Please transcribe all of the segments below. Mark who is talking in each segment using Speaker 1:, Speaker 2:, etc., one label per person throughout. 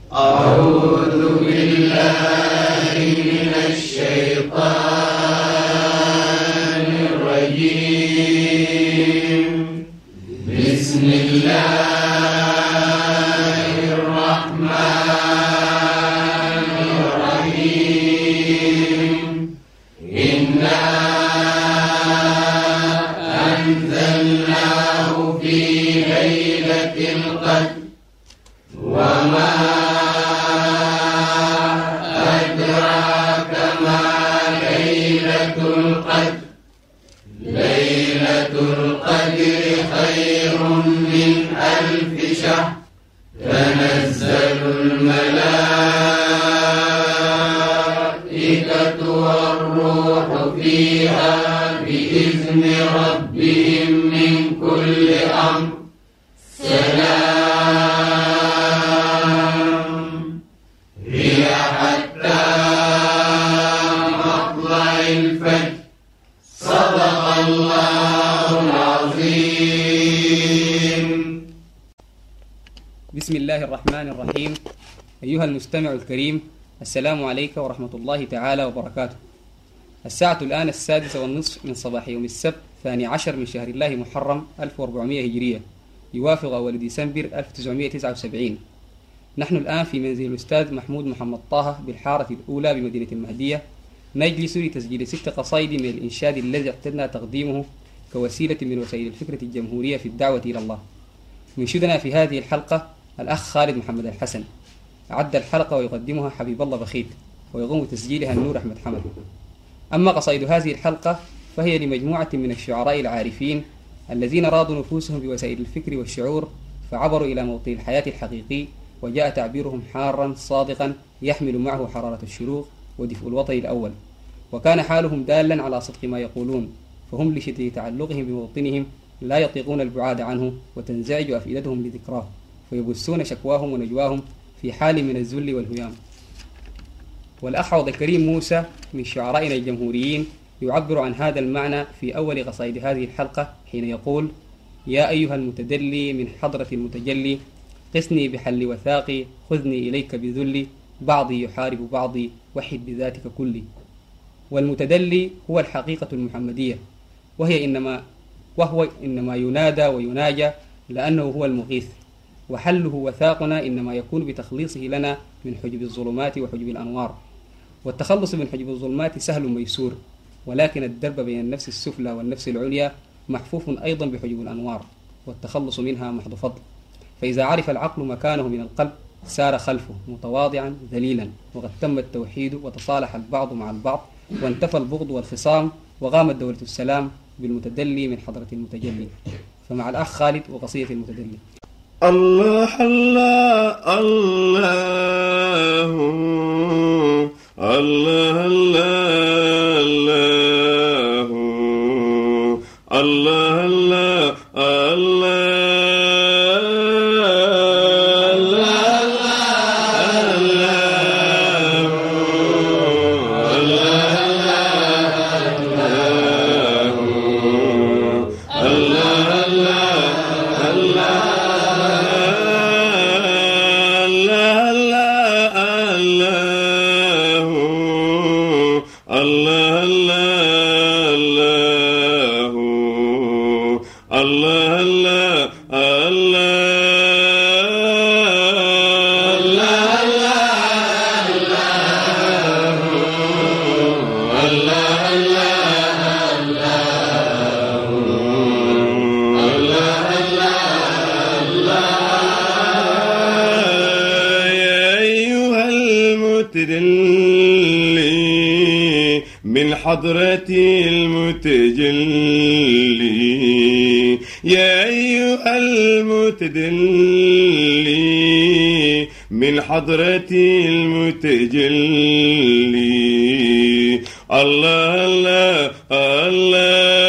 Speaker 1: أعوذ بالله من الشيطان الرجيم. بسم الله الرحمن الرحيم. إنا أنزلناه في ليلة القدر وما أدراك ما ليلة القدر. ليلة القدر خير من 1000 شهر. تنزل الملائكة والروح فيها بإذن ربهم من كل أمر. سلام هي حتى مطلع الفجر. صدق الله العظيم.
Speaker 2: بسم الله الرحمن الرحيم. أيها المستمع الكريم، السلام عليك ورحمة الله تعالى وبركاته. الساعة الآن 6:30 من صباح يوم السبت 12 من شهر الله محرم 1400 هجرية، يوافق أول ديسمبر 1979. نحن الآن في منزل الأستاذ محمود محمد طه بالحارة الأولى بمدينة المهدية، نجلس لتسجيل 6 قصائد من الإنشاد الذي اعتدنا تقديمه كوسيلة من وسائل الفكرة الجمهورية في الدعوة إلى الله. منشدنا في هذه الحلقة الأخ خالد محمد الحسن. أعد الحلقة ويقدمها حبيب الله بخيت، ويقوم بتسجيلها النور أحمد حمد. أما قصائد هذه الحلقة فهي لمجموعة من الشعراء العارفين الذين راضوا نفوسهم بوسائل الفكر والشعور، فعبروا إلى موطن الحياة الحقيقي، وجاء تعبيرهم حارا صادقا يحمل معه حرارة الشروق ودفء الوطن الأول، وكان حالهم دالا على صدق ما يقولون، فهم لشدة تعلقهم بموطنهم لا يطيقون البعاد عنه، وتنزعج أفئدتهم لذكراه، فيبثون شكواهم ونجواهم في حال من الذل والهيام. والأخ عبد الكريم موسى من شعرائنا الجمهوريين يعبر عن هذا المعنى في أول قصائد هذه الحلقة حين يقول: يا أيها المتدلي من حضرة المتجلي، قسني بحل وثاقي، خذني إليك بذلي، بعضي يحارب بعضي، وحد بذاتك كلي. والمتدلي هو الحقيقة المحمدية، وهو إنما ينادى ويناجى لأنه هو المغيث، وحله وثاقنا إنما يكون بتخليصه لنا من حجب الظلمات وحجب الأنوار. والتخلص من حجب الظلمات سهل ميسور، ولكن الدرب بين النفس السفلى والنفس العليا محفوف أيضا بحجب الأنوار، والتخلص منها محض فضل. فإذا عرف العقل مكانه من القلب سار خلفه متواضعا ذليلا، وقد تم التوحيد وتصالح البعض مع البعض، وانتفى البغض والخصام، وقامت دولة السلام بالمتدلي من حضرة المتجلي. فمع الأخ خالد وقصيدة المتدلي.
Speaker 3: الله الله الله الله الله الله الله من حضرة المتجلي. يا أيها المتدلي من حضرة المتجلي. الله الله الله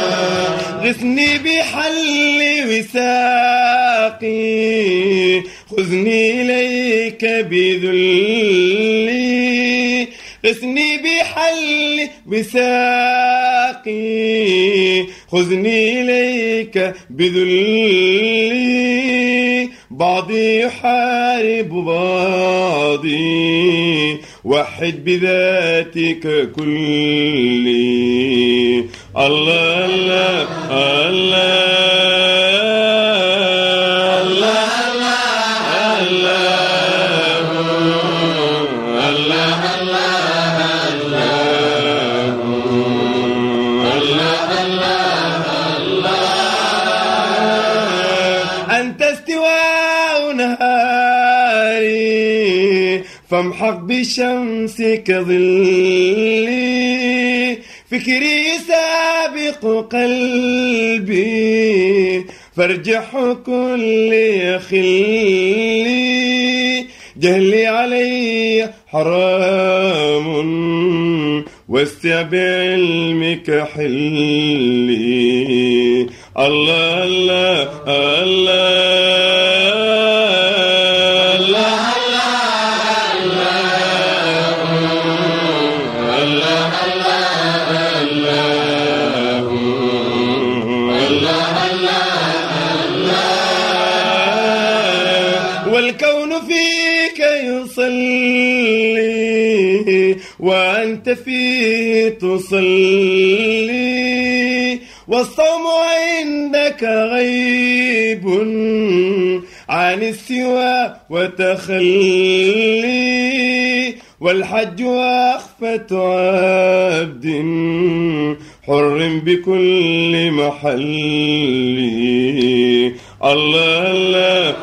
Speaker 3: غثني بحل وساقي، خذني إليك بذلي غثني بحل بساقي خذني إليك بذلي بعضي يحارب بعضي وحد بذاتك كلي الله الله الله فامحق بشمسك ظلي فكري سابق قلبي فارجح كل خلي جهلي علي حرام واستع بعلمك حلي الله الله الله والكون فيك يصلي وأنت فيه تصلي والصوم عندك غيب عن السوى وتخلي والحج أخفة عبد حر بكل محل الله الله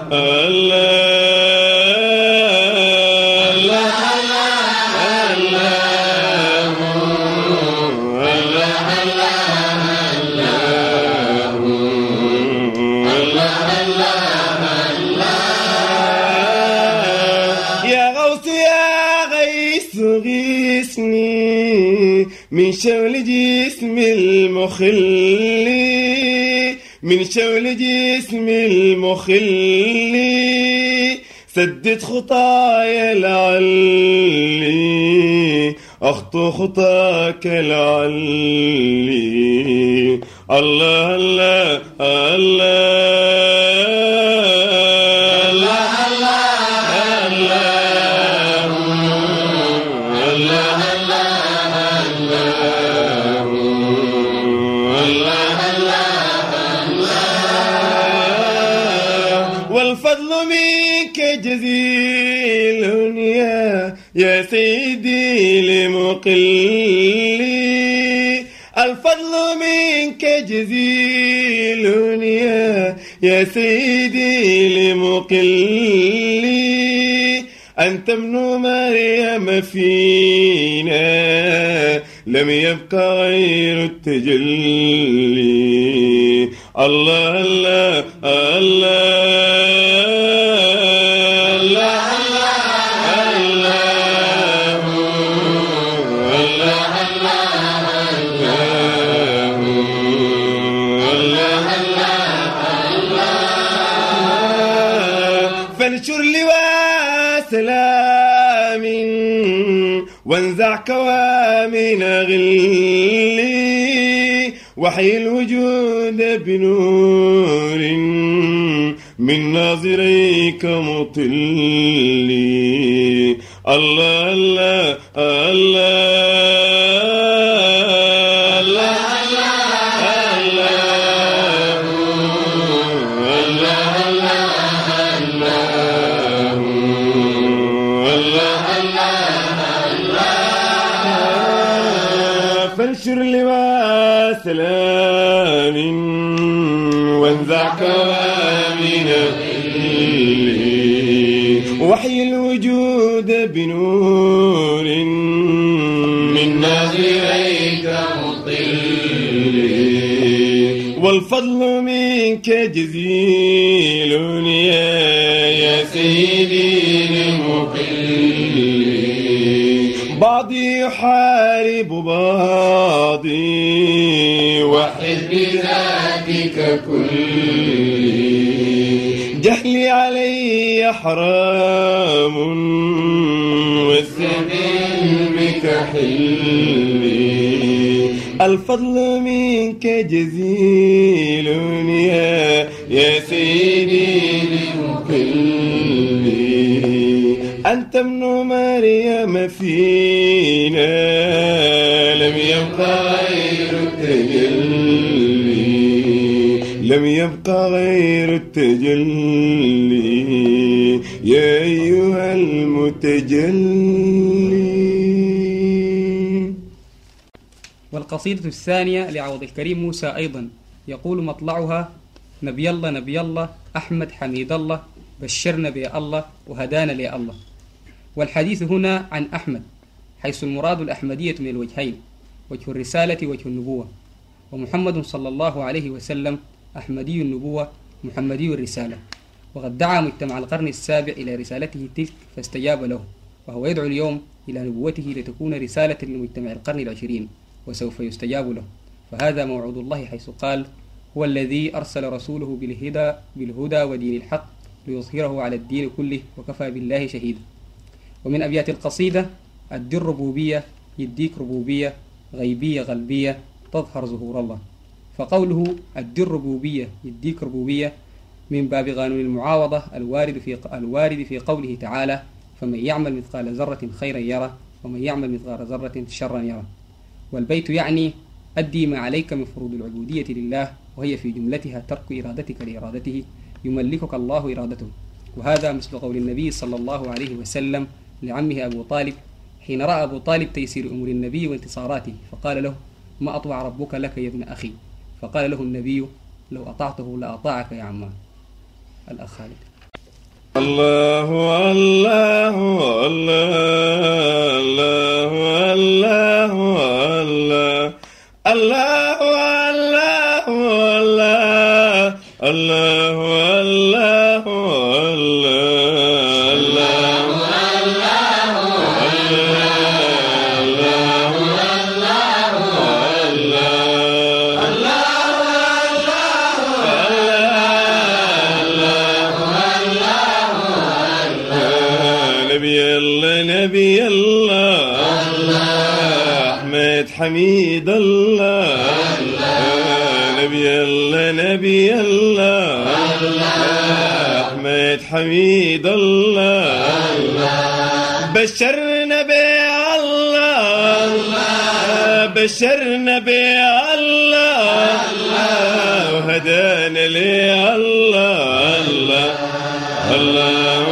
Speaker 3: الله يا غوث يا غيث غيثني من شول جسم المخل من شول جسم المخل سدد خطايا لعلي أخطو خطاك لعلي الله الله الله والفضل منك جزيل يا سيدي لمقلي الفضل منك جزيل يا سيدي لمقلي أنت ابن مريم فينا لم يبق غير التجلي الله الله الله فانشر لواء سلام وانزع كوامن غلي وحي الوجود بنور من ناظريك مطلي الله الله الله فانشر لواء سلام وانزع كوامن غلي وحي الوجود بنور من ناظريك مطلي والفضل منك جزيل يا سيدي المقلي بعضي يحارب بعضي وحد بذاتك كلي جهلي علي حرام والسبيل حلي الفضل منك جزيل يا سيدي لمكلي أنت ابن مريم فينا لم يبقى غير التجلي لم يبقى غير التجلي يا أيها المتجلي.
Speaker 2: والقصيدة الثانية لعوض الكريم موسى أيضا يقول مطلعها: نبي الله نبي الله أحمد حميد الله بشرنا بي الله وهدانا لي الله. والحديث هنا عن أحمد، حيث المراد الأحمدية من الوجهين، وجه الرسالة وجه النبوة، ومحمد صلى الله عليه وسلم أحمدي النبوة محمدي الرسالة. وقد دعا مجتمع القرن السابع إلى رسالته تلك فاستجاب له، وهو يدعو اليوم إلى نبوته لتكون رسالة لمجتمع القرن العشرين، وسوف يستجاب له. فهذا موعود الله حيث قال: هو الذي أرسل رسوله بالهدى ودين الحق ليظهره على الدين كله وكفى بالله شهيدا. ومن أبيات القصيدة: أدي الربوبية يديك ربوبية غيبية غلبية تظهر ظهور الله. فقوله أدي الربوبية يديك ربوبية من باب قانون المعاوضة الوارد في قوله تعالى: فمن يعمل مثقال ذرة خيرا يره ومن يعمل مثقال ذرة شرا يره. والبيت يعني أدي ما عليك من فروض العبودية لله، وهي في جملتها ترك إرادتك لإرادته يملكك الله إرادته. وهذا مثل قول النبي صلى الله عليه وسلم لعمه أبو طالب حين رأى أبو طالب تيسير أمور النبي وانتصاراته، فقال له: ما أطوع ربك لك يا ابن أخي؟ فقال له النبي: لو أطعته لأطاعك يا عمان. الأخ خالد.
Speaker 3: الله الله الله الله الله الله الله الله الله نبي الله أحمد حميد الله نبي الله نبي الله أحمد حميد الله بشرنا بالله بشرنا بالله وهدانا لي الله الله الله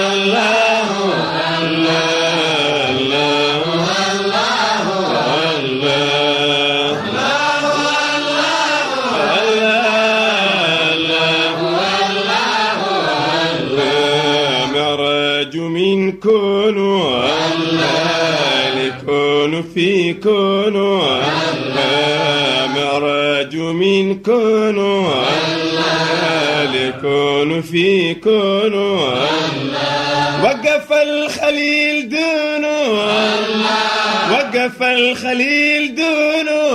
Speaker 3: كونوا لكونوا في كونوا معراج من كونوا لكونوا في كونوا وقف الخليل دونه وقف الخليل دونه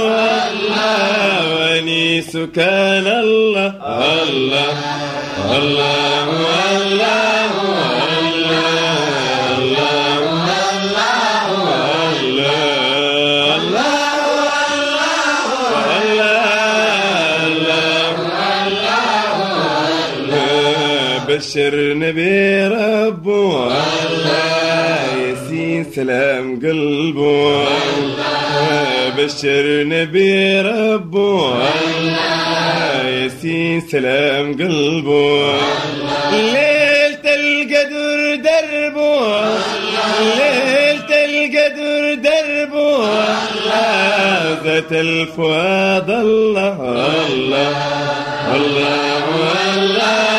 Speaker 3: ونيس كان الله الله الله الله بشرنا بربه ياسين سلام قلبه بشرنا بربه ياسين سلام قلبه ليلة القدر دربه ليلة القدر دربه ذات الفؤاد الله الله الله الله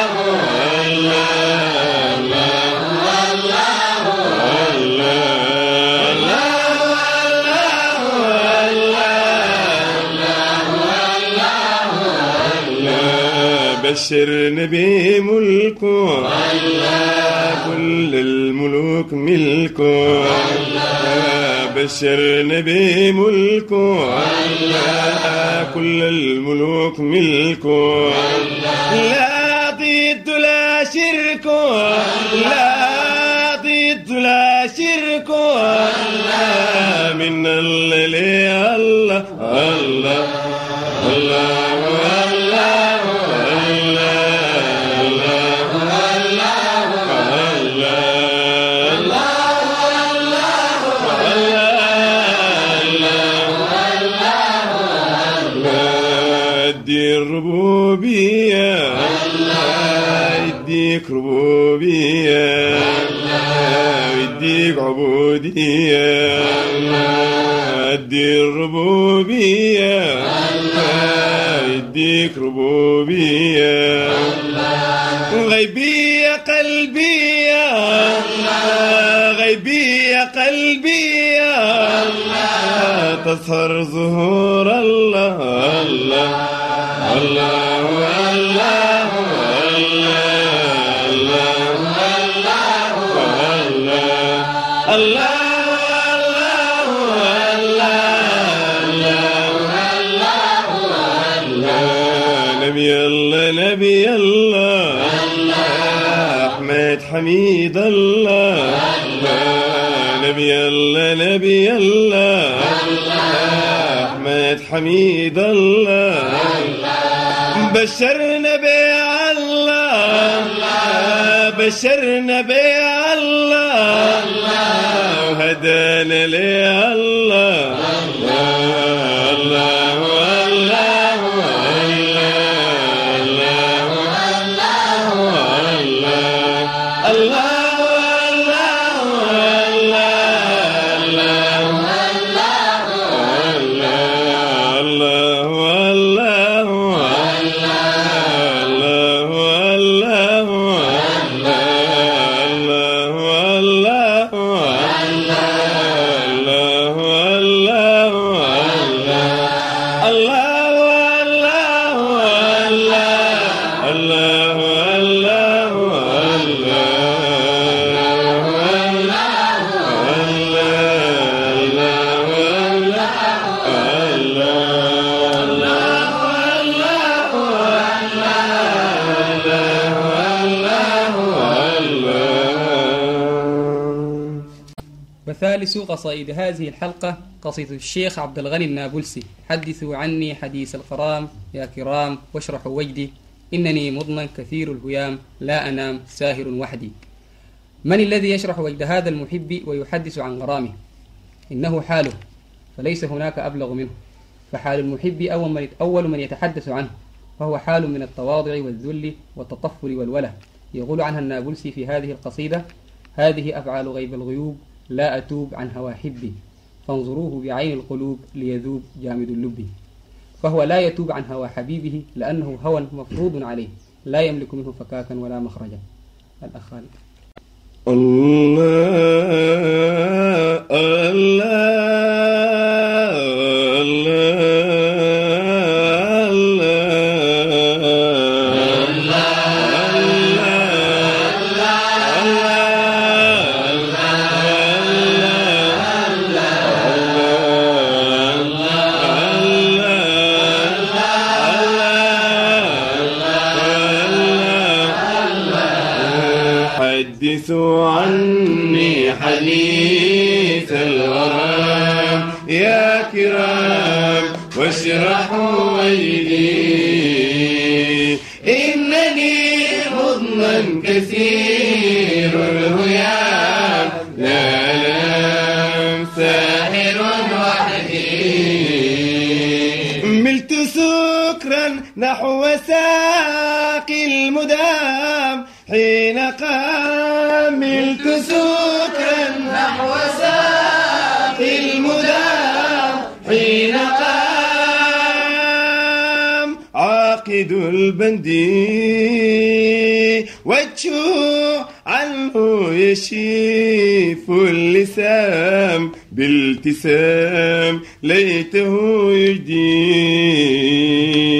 Speaker 3: بشرنا بملكه كل الملوك ملكه بشرنا بملكه كل الملوك ملكه لا ضد لا شركه جد لا شرك الله من الله الله الله الله الربوبية الله يديك ربوبية الله يديك عبودية الله يدي الربوبية الله يديك ربوبية غيبية قلبية الله غيبية قلبية الله تظهر ظهور الله الله الله الله الله الله نبي الله نبي الله أحمد حميد الله نبي الله نبي الله أحمد حميد الله بشرنا بالله بشرنا بالله وهدانا لله الله الله الله الله
Speaker 2: وثالث قصائد هذه الحلقة قصيدة الشيخ عبد الغني النابلسي: حدثوا عني حديث الغرام يا كرام واشرحوا وجدي، إنني مضنى كثير الهيام لا أنام ساهر وحدي. من الذي يشرح وجد هذا المحب ويحدث عن غرامه؟ إنه حاله، فليس هناك أبلغ منه. فحال المحب أول من يتحدث عنه، فهو حال من التواضع والذل والتطفل والوله. يقول عنها النابلسي في هذه القصيدة: هذه أفعال غيب الغيوب لا أتوب عن هوى حبي، فانظروه بعين القلوب ليذوب جامد اللب. فهو لا يتوب عن هوى حبيبه لأنه هوى مفروض عليه لا يملك منه فكاكا ولا مخرجا. الأخ خالد.
Speaker 3: الله الله حدثوا عني حديث الغرام يا كرام واشرحوا وجدي، إنني مضمن كثير الهيام لا أنام ساهر وحدي. ملت سكرا نحو ساقي المدام حين قاملت سكرا نحو ساقي المدام حين قام عاقد البندي وجهه عنه يشيف اللسام بالتسام ليته يجدي.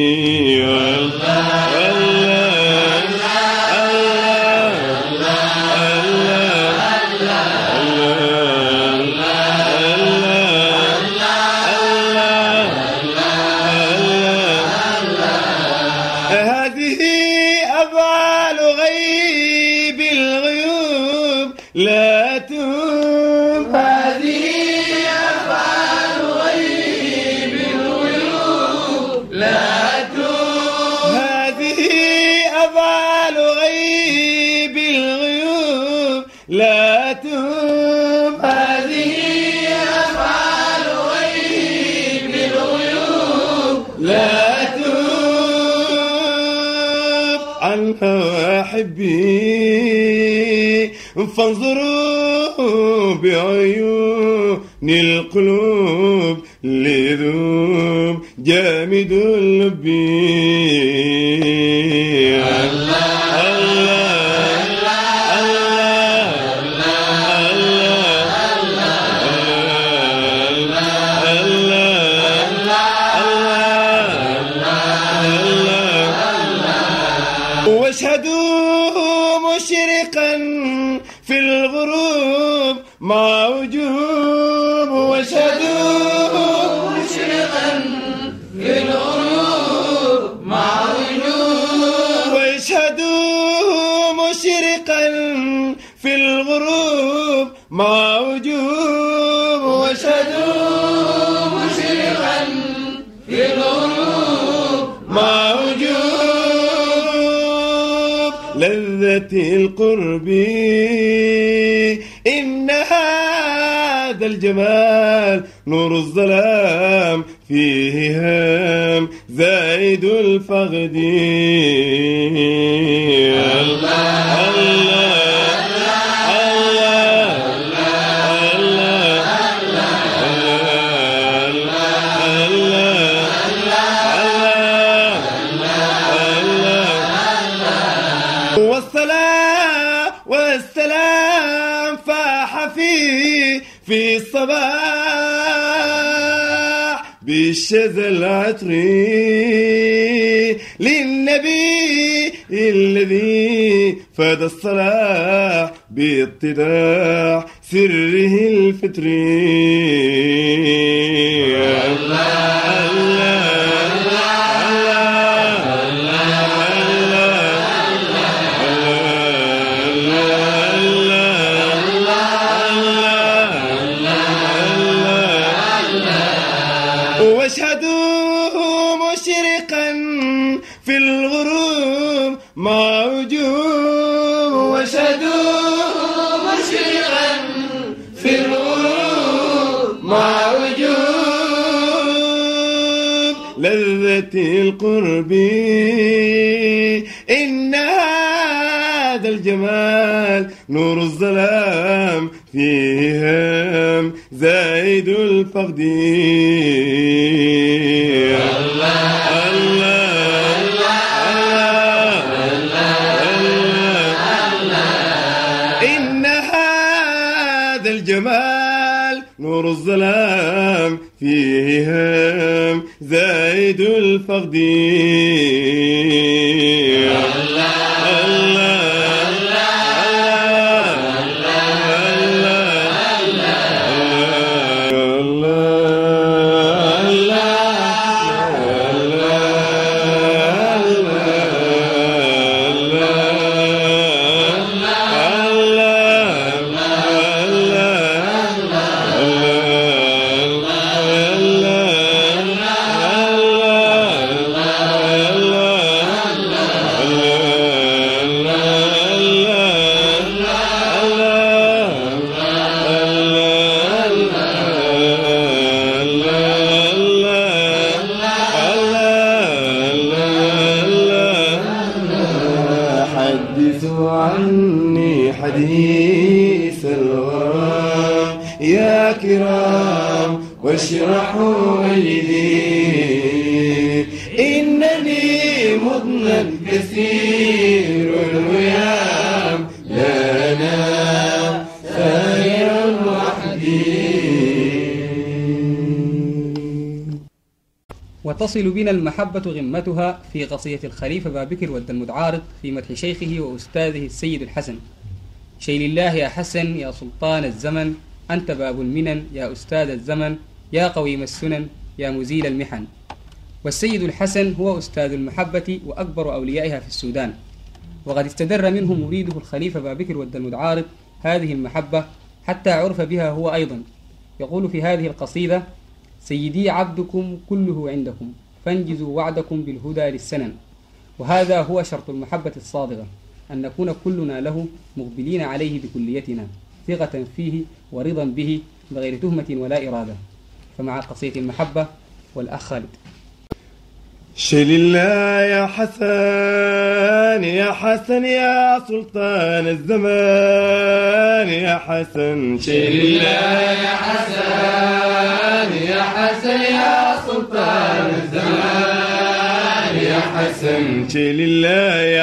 Speaker 3: لا تهم
Speaker 1: هذه أفعال غيب الغيوب لا تهم
Speaker 3: هذه أفعال غيب الغيوب لا تهم
Speaker 1: هذه أفعال غيب الغيوب
Speaker 3: لا تهم عنها أحبي فانظروا بعيون القلوب لذوب جامد اللب واشهدوا مشرقا في الغروب مع وجوب واشهدوا
Speaker 1: مشرقا في الغروب مع وجوب
Speaker 3: واشهدوا مشرقا في الغروب مع وجوب
Speaker 1: واشهدوا مشرقا في الغروب
Speaker 3: مع وجوب لذة القرب إن هذا الجمال نور الظلام فيه هام زائد الفقد والسلام فاح في الصباح بالشذا العطري للنبي الذي فاد الصلاح باتضاح سره الفطري واشهدوا مشرقا في الغروب مع وجوب
Speaker 1: واشهدوا مشرقا في الغروب مع وجوب
Speaker 3: لذة القرب إن هذا الجمال نور الظلام فيه هام زائد الفقد إن هذا الجمال نور الظلام فيه هام زائد الفقد حدثوا عني حديث الغرام يا كرام واشرحوا لي إنني مضنى كثير الويام لا أنام ثانيا وحدي.
Speaker 2: وتصل بنا المحبة غمتها في قصية الخليفة بابكر ود المدعارض في مدح شيخه وأستاذه السيد الحسن. شيل الله يا حسن يا سلطان الزمن، أنت باب المنن يا أستاذ الزمن، يا قويم السنن يا مزيل المحن. والسيد الحسن هو أستاذ المحبة وأكبر أوليائها في السودان، وقد استدر منه مريده الخليفة بابكر ود المدعارض هذه المحبة حتى عرف بها هو أيضا. يقول في هذه القصيدة: سيدي عبدكم كله عندكم، فانجزوا وعدكم بالهدى للسنن. وهذا هو شرط المحبة الصادقة، أن نكون كلنا له مقبلين عليه بكليتنا، ثقة فيه ورضا به بغير تهمة ولا إرادة. فمع قصيدة المحبة والأخ خالد.
Speaker 3: شيل الله يا حسن يا حسن يا سلطان الزمان يا حسن،
Speaker 1: شيل الله يا حسن يا حسن يا سلطان الزمان يا حسن،
Speaker 3: شيل الله يا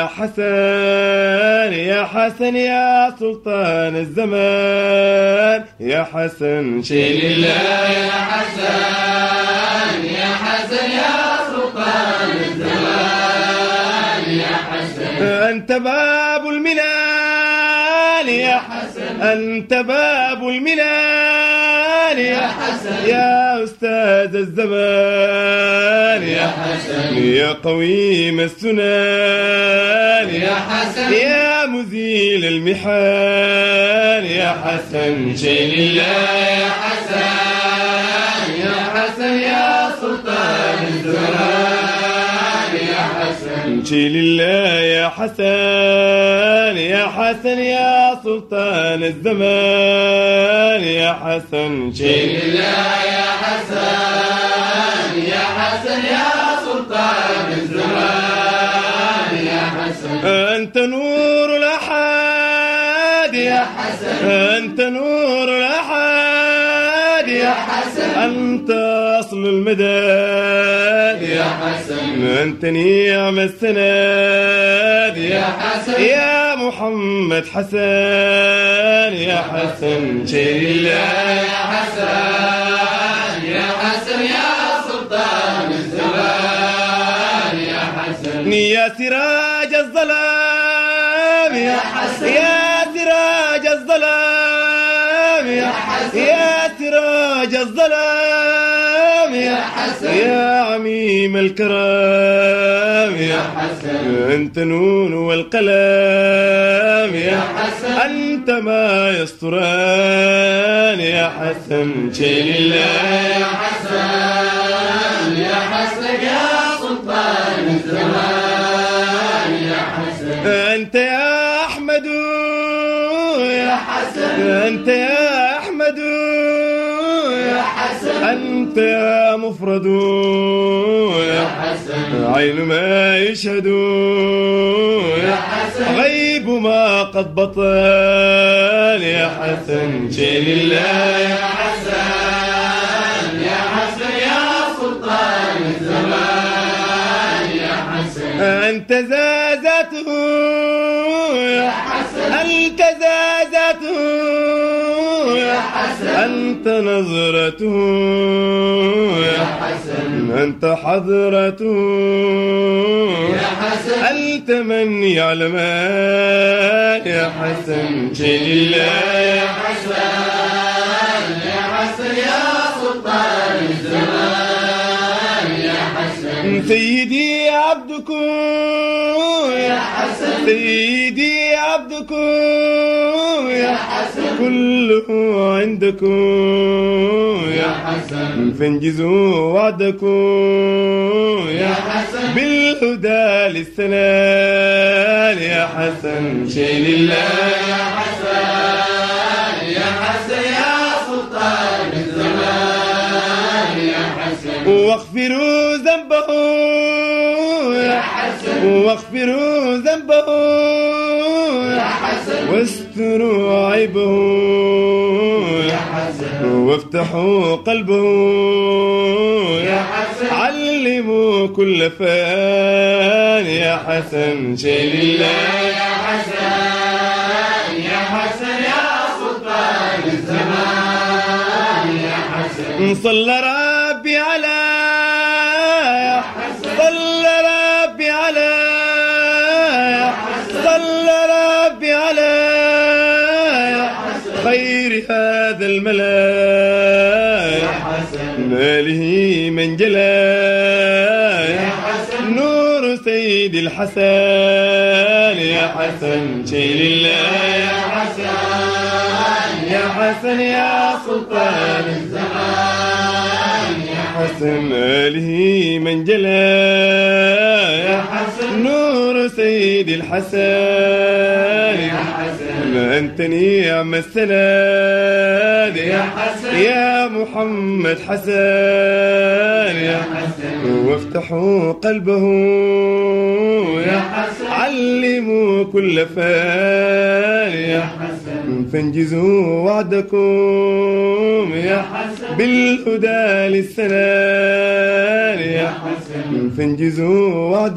Speaker 3: حسن يا حسن يا سلطان الزمان يا حسن،
Speaker 1: شيل الله يا حسن يا حسن يا سلطان الزمان يا حسن،
Speaker 3: أنت باب المنال يا حسن، أنت باب المنال يا حسن، يا أستاذ الزمان يا حسن، يا قويم السنان يا حسن، يا مزيل المحال يا حسن،
Speaker 1: شيل الله يا حسن يا حسن يا سلطان الزمان يا حسن،
Speaker 3: شيل الله يا حسن يا حسن يا سلطان الزمان يا حسن،
Speaker 1: شيل الله يا حسن يا حسن يا سلطان الزمان يا حسن،
Speaker 3: أنت نور الأحد يا حسن، أنت نور الأحد يا حسن، أنت أصل المداد
Speaker 1: يا حسن،
Speaker 3: أنت نعم السند
Speaker 1: يا حسن،
Speaker 3: يا محمد حسن يا حسن،
Speaker 1: شيل الله يا حسن يا حسن يا سلطان الزمان يا حسن،
Speaker 3: يا سراج الظلام يا حسن، يا سراج الظلام يا حسن، يا سراج الظلام يا حسن، يا عميم الكرام يا
Speaker 1: حسن،
Speaker 3: أنت نون والقلم يا
Speaker 1: حسن،
Speaker 3: أنت ما يسطران يا حسن،
Speaker 1: شيل الله يا حسن يا حسن يا سلطان الزمان يا حسن،
Speaker 3: أنت يا أحمد يا حسن، أنت يا أحمد يا حسن، أنت يا مفرد يا
Speaker 1: حسن،
Speaker 3: عين ما يشهد
Speaker 1: يا حسن،
Speaker 3: غيب ما قد بطل يا حسن،
Speaker 1: شيل الله يا حسن يا حسن يا سلطان الزمان يا حسن،
Speaker 3: أنت زازته يا حسن، أنت زازته يا حسن، أنت نظرته يا حسن، أنت حضرته
Speaker 1: يا حسن،
Speaker 3: أنت من يعلم يا حسن،
Speaker 1: شيل الله يا حسن يا حسن يا سلطان الزمان يا حسن،
Speaker 3: سيدي عبدكم يا حسن، سيدي عبدكم يا حسن، كله عندكم
Speaker 1: يا حسن،
Speaker 3: فانجزوا وعدكم
Speaker 1: يا حسن،
Speaker 3: بالهدى للسنان يا حسن،
Speaker 1: شيل الله يا حسن يا حسن يا سلطان الزمان يا حسن،
Speaker 3: واغفروا ذنبه يا حسن، واغفروا ذنبه يا حسن، واستروا عيبه
Speaker 1: يا حسن،
Speaker 3: وافتحوا قلبه
Speaker 1: يا حسن،
Speaker 3: علموا كل فان يا حسن،
Speaker 1: شيل الله يا حسن يا حسن يا سلطان الزمان يا حسن،
Speaker 3: صلى ربي على يا حسن، صلى ربي على يا حسن، صلى ربي على يا حسن، خير هذا الملا
Speaker 1: يا حسن،
Speaker 3: ماله من جلا
Speaker 1: يا حسن،
Speaker 3: نور سيد سيد الحسن يا حسن شيء لله يا حسن يا حسن يا سلطان الزمان يا حسن آله من جلى يا حسن نور سيد الحسن يا حسن أنت نعم السند يا حسن يا محمد حسن يا حسن وافتحوا قلبه يا حسن علموا كل فان يا حسن فانجزوا وعدكم يا حسن بالهدى للسنان يا حسن فانجزوا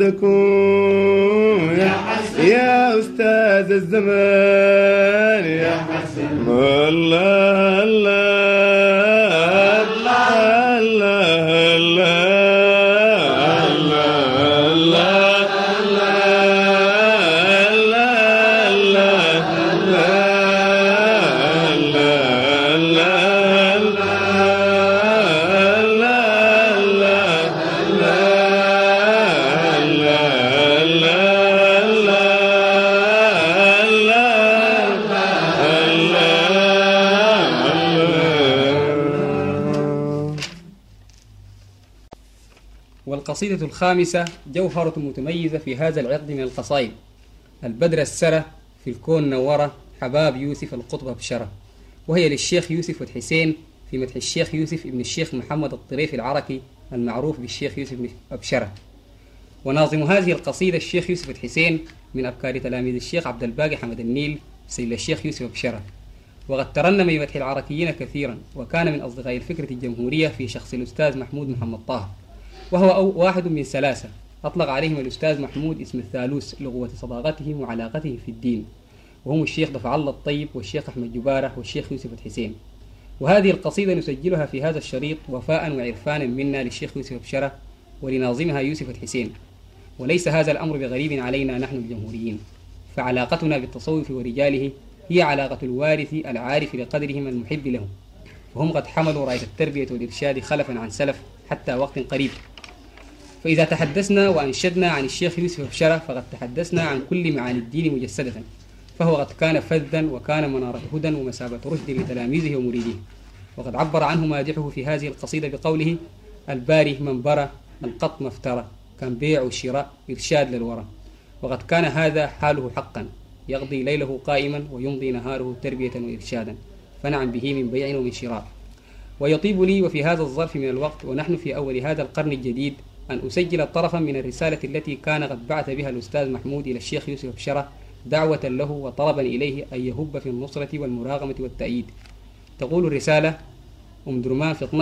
Speaker 3: وعدكم يا حسن يا أستاذ الزمان يا حسن الله الله الله
Speaker 2: والقصيدة الخامسة جوهرة متميزة في هذا العقد من القصائد. البدر السرى في الكون نورة حباب يوسف القطب بشرة، وهي للشيخ يوسف الحسين في مدح الشيخ يوسف ابن الشيخ محمد الطريفي العركي المعروف بالشيخ يوسف أبشرة. وناظم هذه القصيدة الشيخ يوسف الحسين من أبكار تلاميذ الشيخ عبد الباقي حمد النيل سيد الشيخ يوسف أبشرة، وقد ترنم بمدح العركيين كثيرا، وكان من أصدقاء الفكرة الجمهورية في شخص الأستاذ محمود محمد طه، وهو واحد من ثلاثة أطلق عليهم الأستاذ محمود اسم الثالوث لقوة صداقتهم وعلاقتهم في الدين، وهم الشيخ دفع الله الطيب والشيخ أحمد جبارة والشيخ يوسف الحسين. وهذه القصيدة نسجلها في هذا الشريط وفاء وعرفانا منا للشيخ يوسف أبشرة ولناظمها يوسف الحسين، وليس هذا الأمر بغريب علينا نحن الجمهوريين، فعلاقتنا بالتصوف ورجاله هي علاقة الوارث العارف لقدرهم المحب لهم، وهم قد حملوا راية التربية والإرشاد خلفا عن سلف حتى وقت قريب. فإذا تحدثنا وأنشدنا عن الشيخ يوسف أبشرة فقد تحدثنا عن كل معاني الدين مجسدة، فهو قد كان فذا وكان منارة هدى ومثابة رشد لتلاميذه ومريديه، وقد عبر عنه مادحه في هذه القصيدة بقوله: الباري من برى القط مفترى كان بيع وشراء إرشاد للورى، وقد كان هذا حاله حقا، يقضي ليله قائما ويمضي نهاره تربية وإرشادا، فنعم به من بيع ومن شراء. ويطيب لي وفي هذا الظرف من الوقت ونحن في أول هذا القرن الجديد أن أسجل طرفا من الرسالة التي كان قد بعث بها الأستاذ محمود إلى الشيخ يوسف أبشرة دعوة له وطلبا إليه أن يهب في النصرة والمراغمة والتأييد. تقول الرسالة درمان في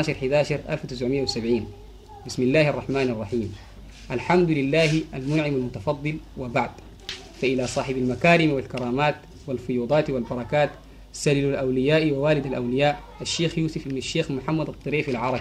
Speaker 2: 12/11/1970: بسم الله الرحمن الرحيم. الحمد لله المنعم المتفضل، وبعد، فإلى صاحب المكارم والكرامات والفيوضات والبركات سليل الأولياء ووالد الأولياء الشيخ يوسف بن الشيخ محمد الطريفي العركي،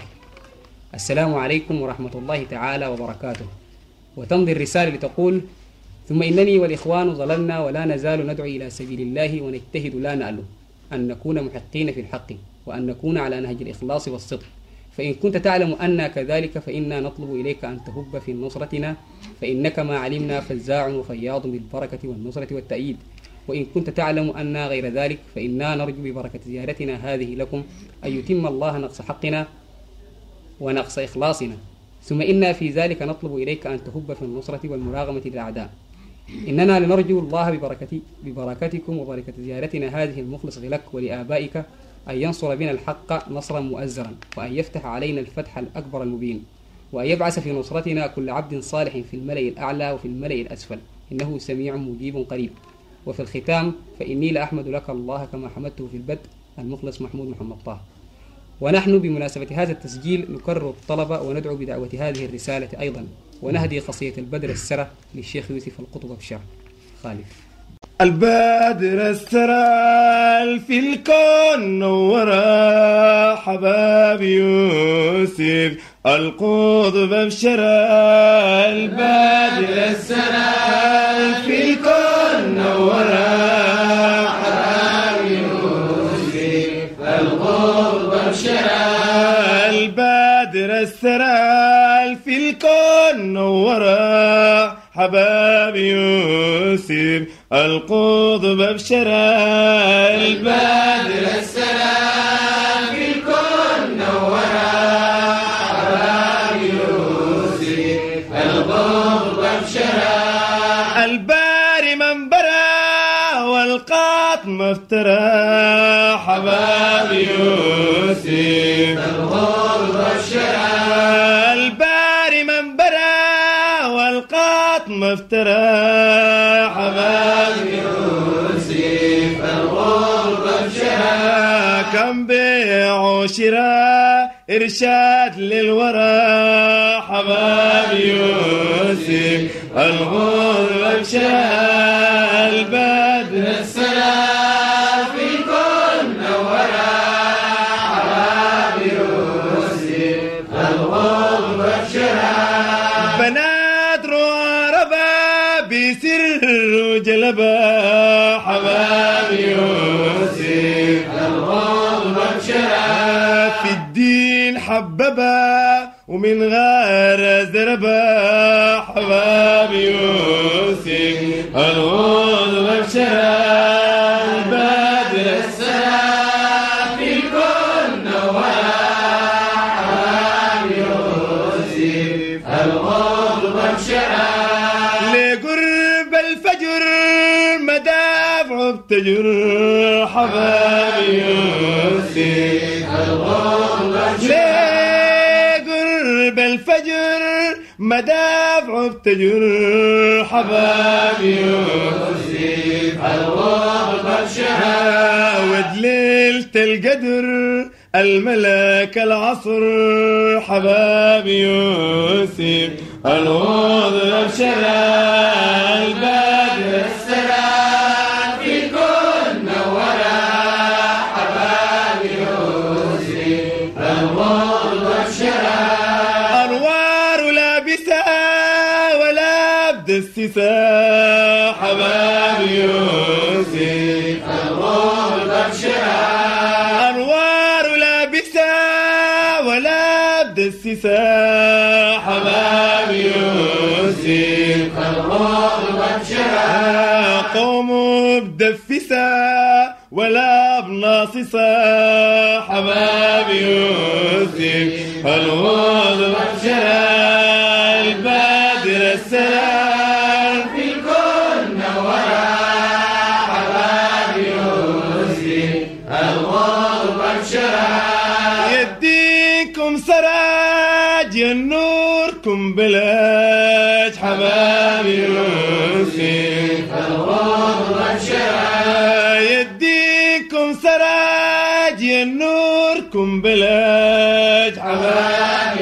Speaker 2: السلام عليكم ورحمة الله تعالى وبركاته. وتمضي الرسالة لتقول: ثم إنني والإخوان ظللنا ولا نزال ندعو إلى سبيل الله ونجتهد لا نأله أن نكون محقين في الحق وأن نكون على نهج الإخلاص والصدق، فإن كنت تعلم أننا كذلك فإنا نطلب إليك أن تهب في نصرتنا، فإنك ما علمنا فزاع وفياض بالبركة والنصرة والتأييد، وإن كنت تعلم أننا غير ذلك فإنا نرجو ببركة زيارتنا هذه لكم أن يتم الله نقص حقنا ونقص إخلاصنا، ثم إنا في ذلك نطلب إليك أن تهب في النصرة والمراغمة للأعداء. إننا لنرجو الله ببركتكم وبركة زيارتنا هذه المخلصة لك ولآبائك أن ينصر بنا الحق نصرا مؤزرا، وأن يفتح علينا الفتح الأكبر المبين، وأن يبعث في نصرتنا كل عبد صالح في الملأ الأعلى وفي الملأ الأسفل، إنه سميع مجيب قريب. وفي الختام فإني لأحمد لك الله كما حمدته في البدء المخلص محمود محمد طه. ونحن بمناسبة هذا التسجيل نكرر الطلب وندعو بدعوة هذه الرسالة أيضا، ونهدي قصيدة البدر السرى للشيخ يوسف القطب أبشرة. خالد.
Speaker 3: البدر السرى في الكون نورا حباب يوسف القطب أبشرة، البدر السرى في الكون نورا حباب يوسف القطب أبشرة، البدر السرى في الكون نورا حباب يوسف القضب بشرى
Speaker 1: البدر السلام في الكون نورا حباب يوسف القضب بشرى
Speaker 3: الباري من برا والقاطم افترى حباب يوسف
Speaker 1: القضب بشرى
Speaker 3: الباري من برا والقاطم افترى حباب
Speaker 1: يوسف القضب بشرى
Speaker 3: كم بيع وشراء إرشاد للورى حباب يوسف الغضب بشرى البدر
Speaker 1: السلام في الكون نورا حباب يوسف الغضب بشرى
Speaker 3: بنات رعربا بسر وجلبا حباب يوسف
Speaker 1: الغضب بشرى
Speaker 3: في الدين حببا ومن غير زربا حباب يوسف الغضب بشرى البدر
Speaker 1: السلام في الكون نورا حباب يوسف الغضب بشرى
Speaker 3: لقرب الفجر مدافع بتجر حباب يوسف
Speaker 1: الغضب بشرى
Speaker 3: لقرب الفجر مدافع بتجر حباب يوسف
Speaker 1: الغضب بشرى
Speaker 3: ودليلة القدر الملك العصر حباب يوسف الغضب بشرى البدر
Speaker 1: السلام في الكون نورا حباب يوسف الغضب بشرى
Speaker 3: أنوار لابسة ولا بدسسة حباب يوسف
Speaker 1: الغضب بشرى
Speaker 3: أنوار لابسة ولا بدسسة حباب يوسف
Speaker 1: الغضب بشرى
Speaker 3: قوموا بدفسة ولا بناصصة حباب يوسف الغضب بشرى البدر السلام
Speaker 1: في الكون نورا حباب يوسف الغضب بشرى
Speaker 3: يديكم سراج نوركم بلاج حباب يوسف
Speaker 1: الغضب بشرى
Speaker 3: يديكم سراج نوركم بلاج حباب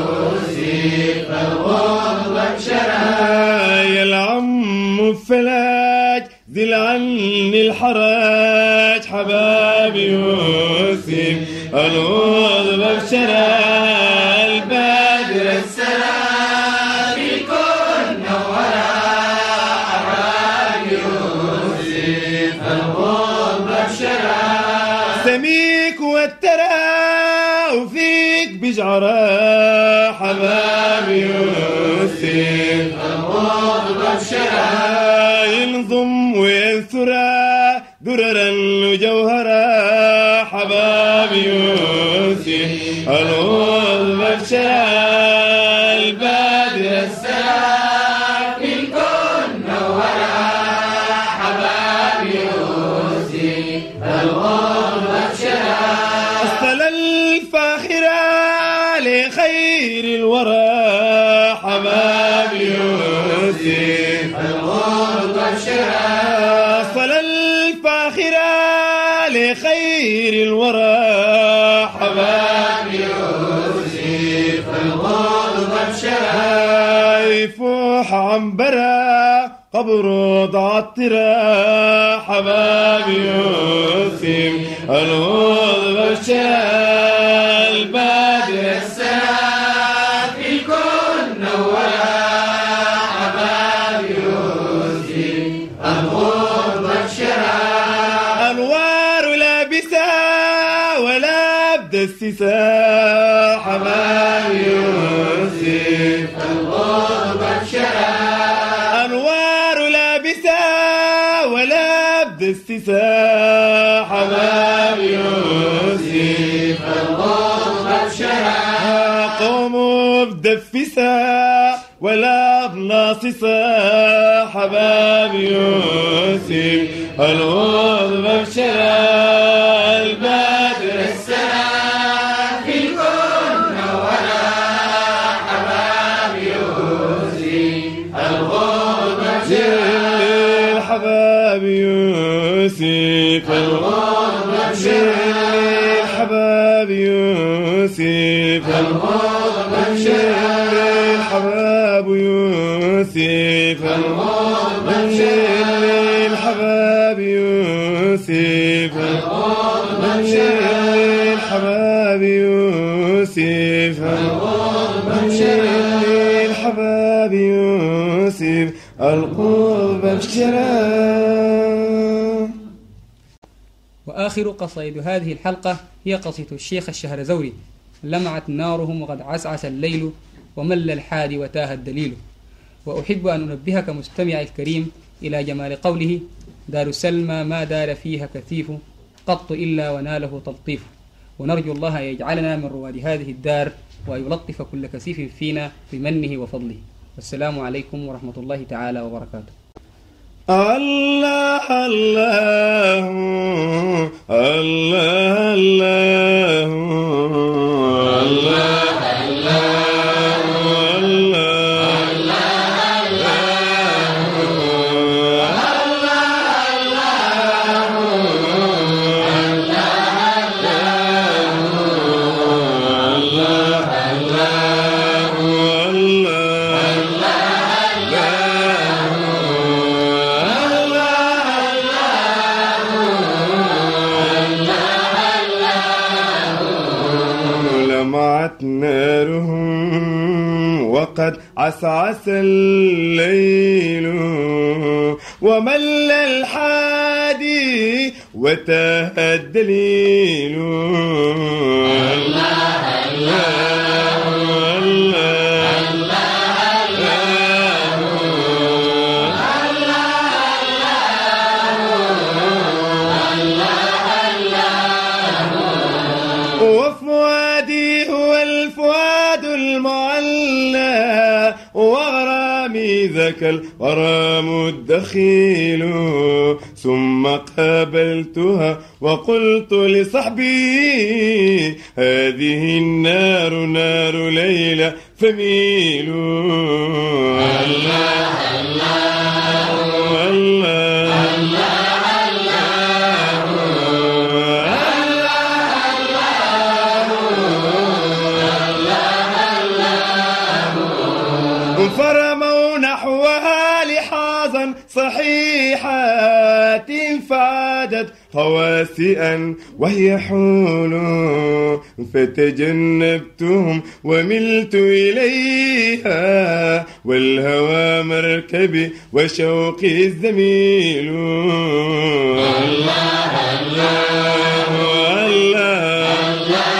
Speaker 1: يوسف الغضب بشرى
Speaker 3: يا العم فلاج ذي العن الحراج حباب يوسف الغضب بشرى البدر
Speaker 1: السلام في الكون نورا حباب يوسف الغضب بشرى
Speaker 3: سميك والترى وفيك بجعرة حباب يوسف
Speaker 1: الغضب بشرى
Speaker 3: ينظم وينثرى دررا وجوهرا حباب يوسف الغضب بشرى البدر
Speaker 1: السلام في الكون نورا حباب يوسف الغضب بشرى
Speaker 3: أصل الفاخرة لخير الورى حباب يوسف
Speaker 1: الغضب بشرى
Speaker 3: أصل الفاخرة لخير الورى حباب
Speaker 1: يوسف الغضب بشرى
Speaker 3: يفوح عنبرة قبره ضعطرة حباب يوسف الغضب بشرى البدر
Speaker 1: السلام في الكون نورا حباب يوسف الغضب بشرى
Speaker 3: أنوار لابسة ولا بدسسة حباب يوسف
Speaker 1: الغضب بشرى
Speaker 3: السساء حباب يوسف
Speaker 1: الغضب بشرا
Speaker 3: قوم بدفسا ولا بناصصا حباب يوسف الغضب بشرا البدر
Speaker 1: السلام في الكون نورا حباب يوسف الغضب بشرا
Speaker 3: حباب يوسف
Speaker 1: الغضب بشرا
Speaker 3: حباب يوسف
Speaker 1: الغضب بشرا
Speaker 3: حباب يوسف
Speaker 1: الغضب بشرا
Speaker 3: حباب يوسف
Speaker 1: الغضب بشرا
Speaker 3: حباب يوسف
Speaker 1: الغضب بشرا
Speaker 3: حباب يوسف القرب بشرا.
Speaker 2: وآخر قصائد هذه الحلقة هي قصيدة الشيخ الشهرزوري: لمعت نارهم وقد عسعس الليل ومل الحادي وتاه الدليل. وأحب أن أنبهك مستمع الكريم إلى جمال قوله: دار سلمى ما دار فيها كثيف قط إلا وناله تلطيف. ونرجو الله يجعلنا من رواد هذه الدار وأن يلطف كل كثيف فينا بمنه وفضله. والسلام عليكم ورحمة الله تعالى وبركاته.
Speaker 3: الله الله الله الله نارهم وقد عسعس الليل ومل الحادي وتاه الدليل. الله الله وفؤادي هو الفؤاد المعلى وغرامي ذاك الغرام الدخيل. ثم قابلتها وقلت لصحبي: هذه النار نار ليلى فميلوا. الله الله الله فرموا نحوها لحاظا صحيحات فعادت خواسئا وهي حول. فتجنبتهم وملت إليها والهوى مركبي وشوقي الزميل. الله الله الله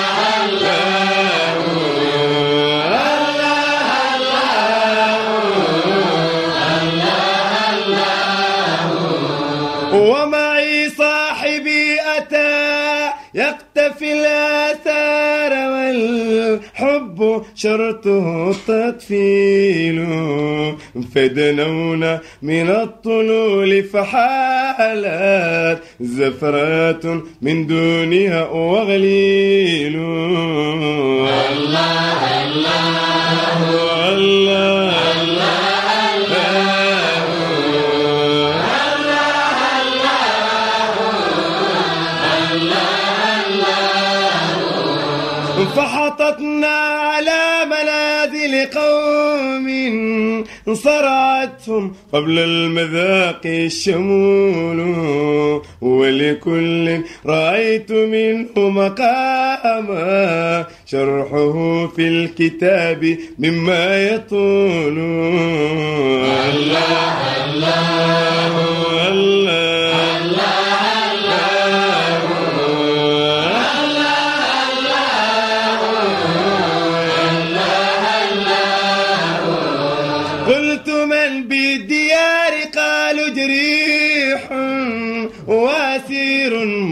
Speaker 3: ومعي صاحبي أتى يقتفي الآثار والحب شرطه التطفيل. فدنونا من الطلول فحالت زفرات من دونها وغليل. الله الله الله فحطتنا على منازل قوم صرعتهم قبل المذاق الشمول. ولكل رأيت منه مقاما شرحه في الكتاب مما يطول. الله الله الله قلت: من بالديار؟ قالوا: جريح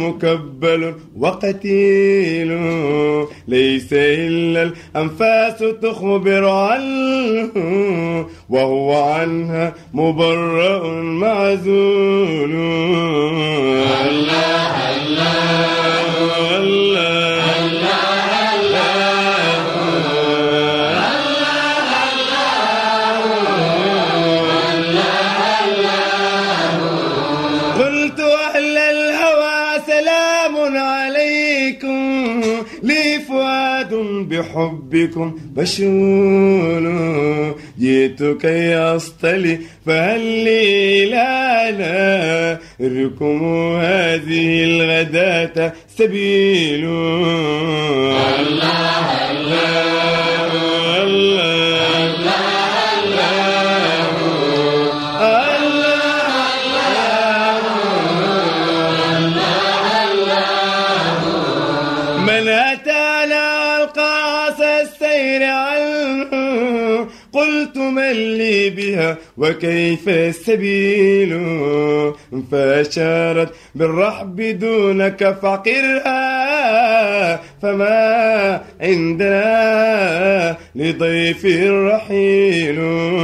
Speaker 3: مكبل وقتيل ليس إلا الأنفاس تخبر عنه وهو عنها مبرأ معزول. الله الله الله قلت أهل الهوى سلام عليكم لي فؤاد بحبكم بشول جئت كي أصطلي فهل لي لا ناركم هذه الغداة سبيل. الله الله الله من أتانا القاص السير عنه قلت من لي بها وكيف السبيل فأشارت بالرحب دونك فقرها فما عندنا لضيف رحيل.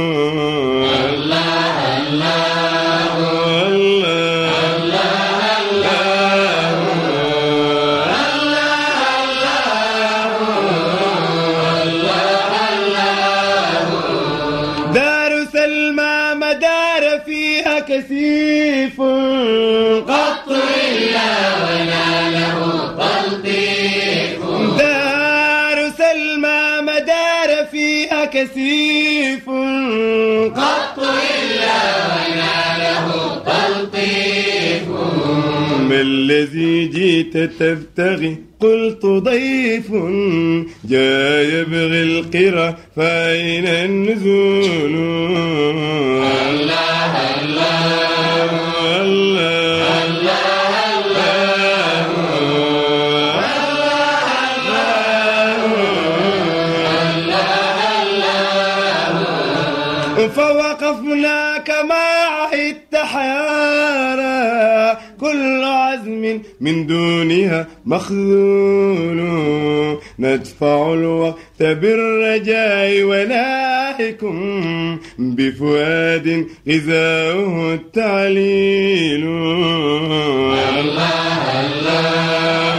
Speaker 3: الله الله الله دار سلمى مدار فيها كثيف قط إلا وناله تلطيف. دار سلمى مدار فيها كثيف قط إلا وناله تلطيف. ما الذي جيت تبتغي قلت ضيف جاء يبغي القرى فأين النزول. الله الله فوقفنا كما عهدت حيارى كل عزم من دونها مخذول ندفع الوقت بالرجاء وناهكم بفؤاد غذاؤه التعليل. الله الله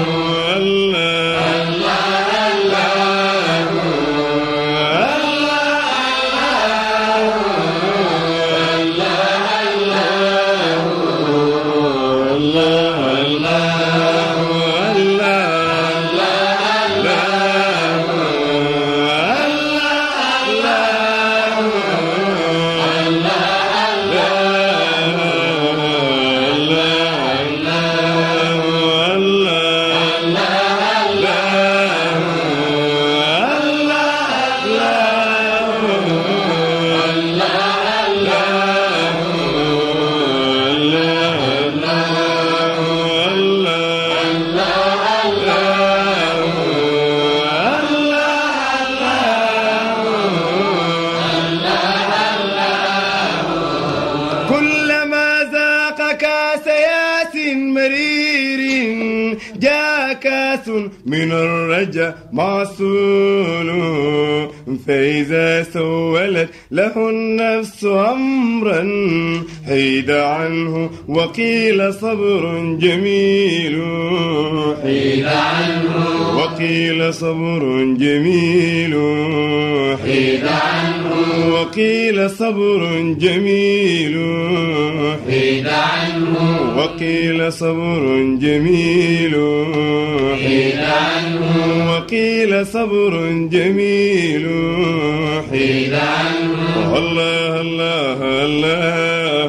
Speaker 3: كلما ذاق كاس ياس مرير جاء كاس من الرجا معسول فإذا سولت له النفس أمرا حيد عنه وقيل صبر جميل. حيد عنه وقيل صبر جميل. حيد عنه وقيل صبر جميل. حيد عنه وقيل صبر جميل. حيد عنه وقيل صبر جميل. حيد عنه الله الله الله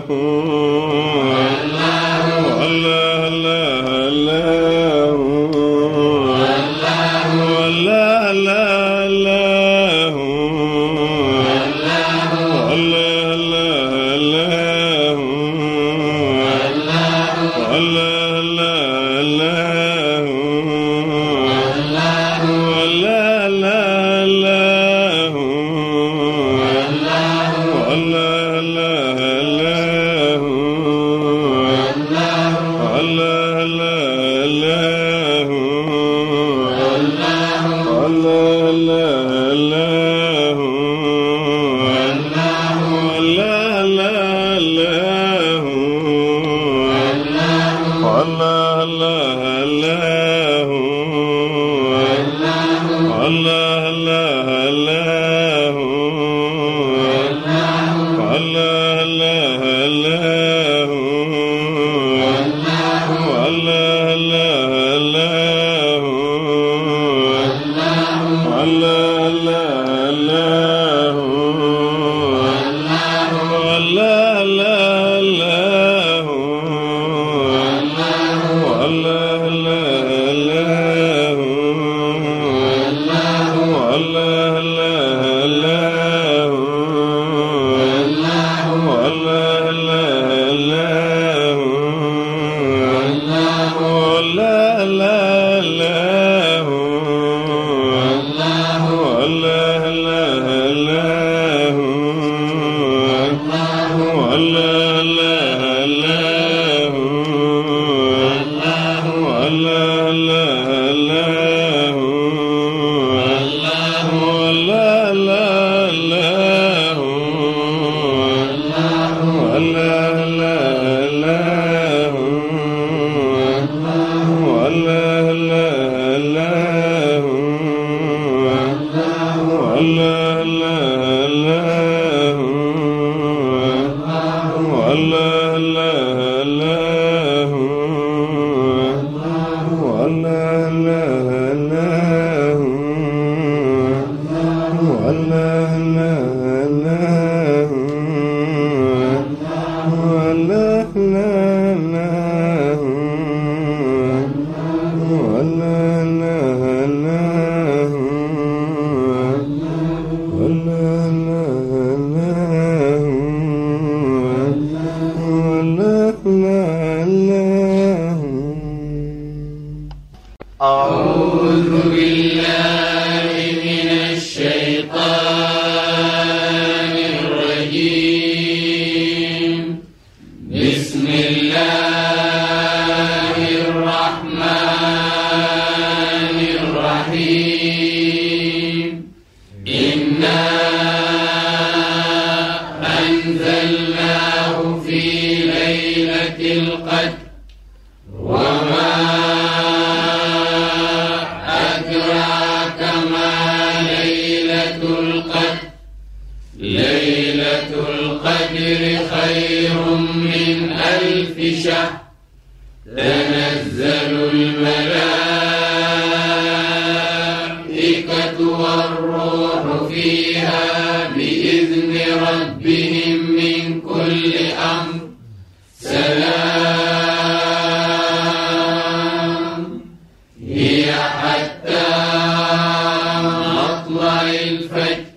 Speaker 3: الله الله الله الله الله
Speaker 1: الفجر